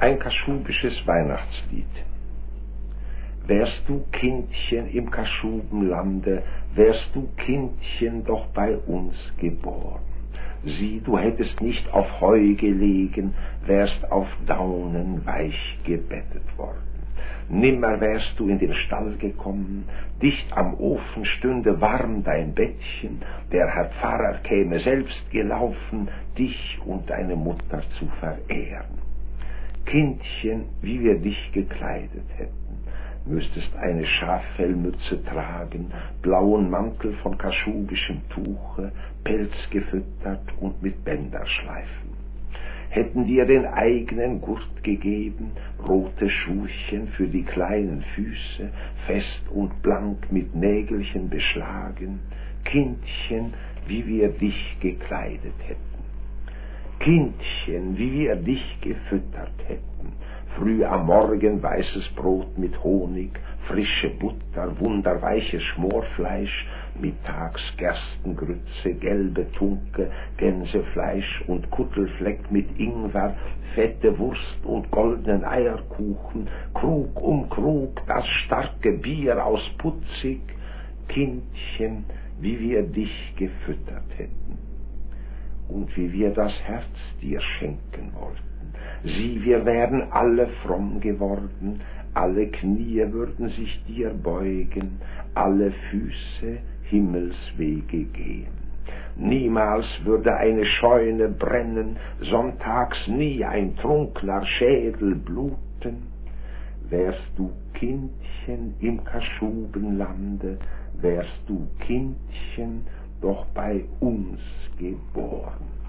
Ein kaschubisches Weihnachtslied. Wärst du Kindchen im Kaschubenlande, wärst du Kindchen doch bei uns geboren. Sieh, du hättest nicht auf Heu gelegen, wärst auf Daunen weich gebettet worden. Nimmer wärst du in den Stall gekommen, dicht am Ofen stünde warm dein Bettchen, der Herr Pfarrer käme selbst gelaufen, dich und deine Mutter zu verehren. Kindchen, wie wir dich gekleidet hätten, müsstest eine Schaffellmütze tragen, blauen Mantel von kaschubischem Tuche, Pelz gefüttert und mit Bänderschleifen. Hätten dir den eigenen Gurt gegeben, rote Schuhchen für die kleinen Füße, fest und blank mit Nägelchen beschlagen, Kindchen, wie wir dich gekleidet hätten. Kindchen, wie wir dich gefüttert hätten, früh am Morgen weißes Brot mit Honig, frische Butter, wunderweiches Schmorfleisch, mittags Gerstengrütze, gelbe Tunke, Gänsefleisch und Kuttelfleck mit Ingwer, fette Wurst und goldenen Eierkuchen, Krug um Krug das starke Bier aus Putzig, Kindchen, wie wir dich gefüttert hätten. Und wie wir das Herz dir schenken wollten. Sieh, wir wären alle fromm geworden, alle Knie würden sich dir beugen, alle Füße Himmelswege gehen. Niemals würde eine Scheune brennen, sonntags nie ein trunkner Schädel bluten. Wärst du Kindchen im Kaschubenlande, wärst du Kindchen doch bei uns geboren.